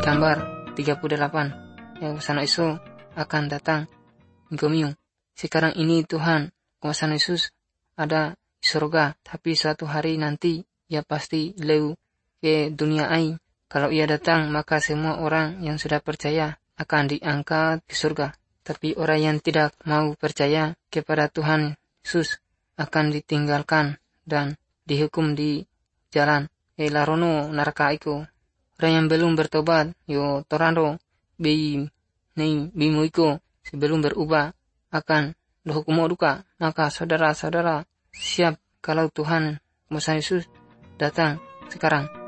gambar 38 yang sana Yesus akan datang minggu. Sekarang ini Tuhan kuasa Yesus ada di surga, tapi suatu hari nanti ia pasti lewat ke dunia ai. Kalau ia datang, maka semua orang yang sudah percaya akan diangkat ke surga. Tapi orang yang tidak mau percaya kepada Tuhan Yesus akan ditinggalkan dan dihukum di jalan larono neraka iku. Orang yang belum bertobat yo torando bimu iku sebelum berubah akan dihukum duka. Maka saudara-saudara siap kalau Tuhan Musa Yesus datang sekarang.